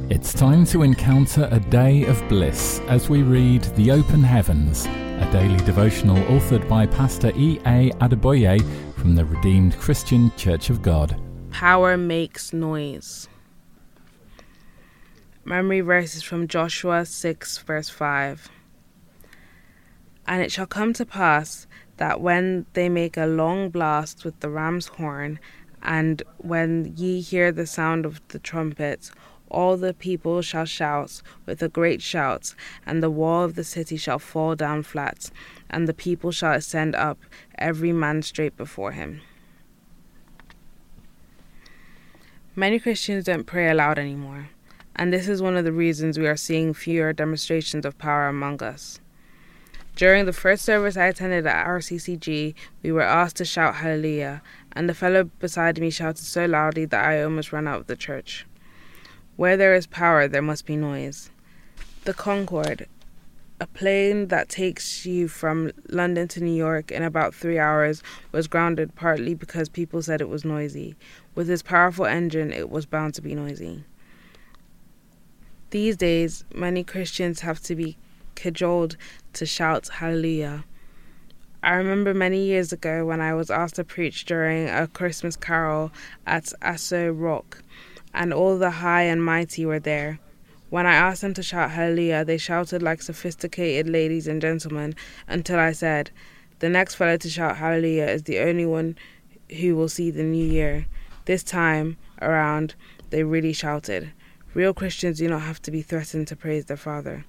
It's time to encounter a day of bliss as we read The Open Heavens, a daily devotional authored by Pastor E.A. Adeboye from the Redeemed Christian Church of God. Power makes noise. Memory verse is from Joshua 6 verse 5. And it shall come to pass that when they make a long blast with the ram's horn, and when ye hear the sound of the trumpet, all the people shall shout with a great shout, and the wall of the city shall fall down flat, and the people shall ascend up, every man straight before him. Many Christians don't pray aloud anymore, and this is one of the reasons we are seeing fewer demonstrations of power among us. During the first service I attended at RCCG, we were asked to shout hallelujah, and the fellow beside me shouted so loudly that I almost ran out of the church. Where there is power, there must be noise. The Concorde, a plane that takes you from London to New York in about 3 hours, was grounded partly because people said it was noisy. With its powerful engine, it was bound to be noisy. These days, many Christians have to be cajoled to shout hallelujah. I remember many years ago when I was asked to preach during a Christmas carol at Aso Rock, and all the high and mighty were there. When I asked them to shout hallelujah, they shouted like sophisticated ladies and gentlemen until I said, "The next fellow to shout hallelujah is the only one who will see the new year." This time around, they really shouted. Real Christians do not have to be threatened to praise their Father.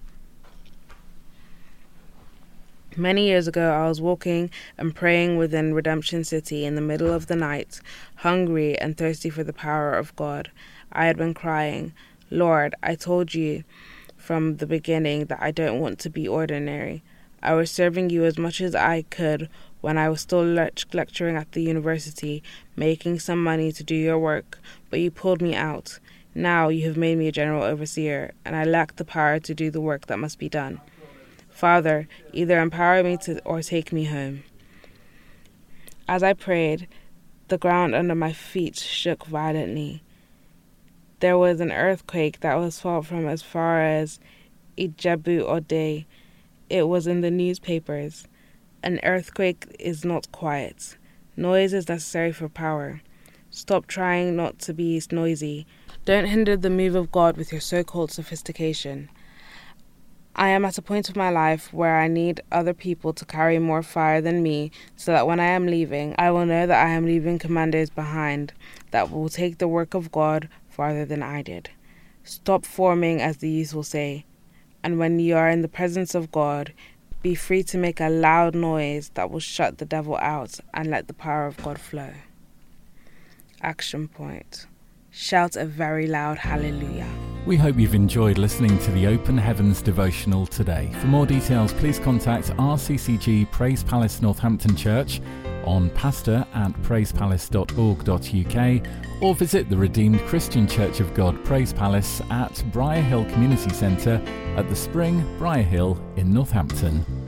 Many years ago, I was walking and praying within Redemption City in the middle of the night, hungry and thirsty for the power of God. I had been crying, "Lord, I told you from the beginning that I don't want to be ordinary. I was serving you as much as I could when I was still lecturing at the university, making some money to do your work, but you pulled me out. Now you have made me a general overseer, and I lack the power to do the work that must be done. Father, either empower me or take me home." As I prayed, the ground under my feet shook violently. There was an earthquake that was felt from as far as Ijebu-Ode. It was in the newspapers. An earthquake is not quiet. Noise is necessary for power. Stop trying not to be noisy. Don't hinder the move of God with your so-called sophistication. I am at a point of my life where I need other people to carry more fire than me, so that when I am leaving, I will know that I am leaving commandos behind that will take the work of God farther than I did. Stop forming, as the youth will say, and when you are in the presence of God, be free to make a loud noise that will shut the devil out and let the power of God flow. Action point. Shout a very loud hallelujah. We hope you've enjoyed listening to the Open Heavens devotional today. For more details, please contact RCCG Praise Palace Northampton Church on pastor@praisepalace.org.uk or visit the Redeemed Christian Church of God Praise Palace at Briar Hill Community Centre at the Spring, Briar Hill in Northampton.